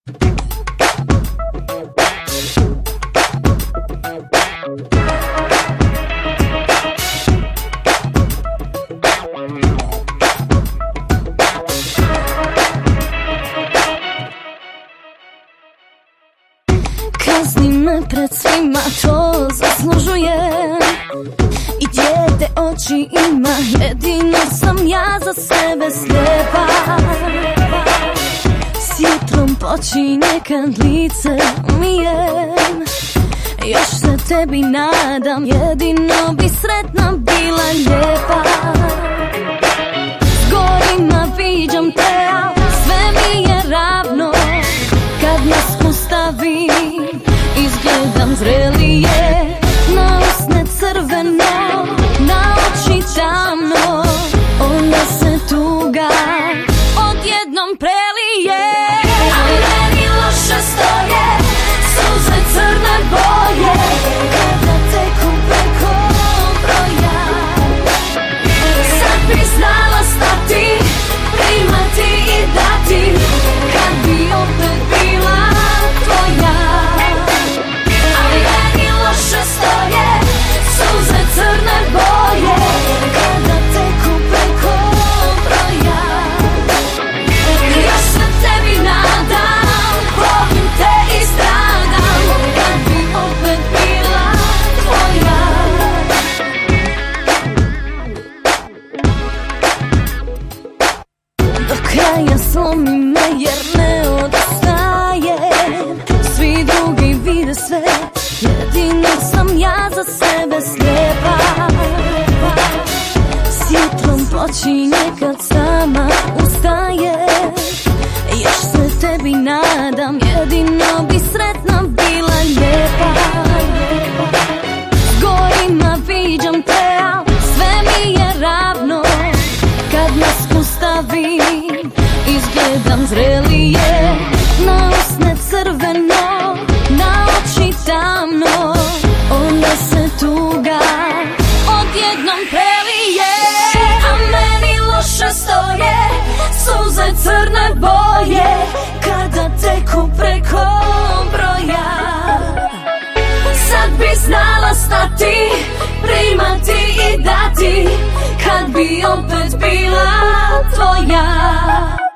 Kazni me pred svima, to zaslužujem. I dijete oči ima, jedino sam ja za sebe slijepa. S jutrom počinje kad lice umijem. Još se tebi nadam, jedino bi sretna bila lijepa. S gorima viđam te, a sve mi je ravno. Kad me spustavim, izgledam zrelije. Na usne crveno, na oči tamno. Onda se tuga odjednom prelije. A meni loše stoje suze crne boje, kada teku preko broja. Sad bi znala stati, primati i dati, kad bi opet bila tvoja. A meni loše stoje suze crne boje, kada teku preko broja. Još se tebi nadam, volim te i stradam, kad bi opet bila tvoja. Do kraja slomi me jer ne odustajem. Svi drugi vide sve, jedino sam ja za sebe slijepa. S jutrom počinje kad sama ustaje. Još se tebi nadam, jedino bi sretna bila lijepa. S gorima viđam te, a sve mi je ravno. Kad me spustavim, izgledam zrelije. Na usne crveno, na oči tamno. Onda se tuga odjednom prelije. A meni loše stoje suze crne boje, kada teku preko broja. Sad bi znala stati, primati i dati, kad bi opet bila tvoja.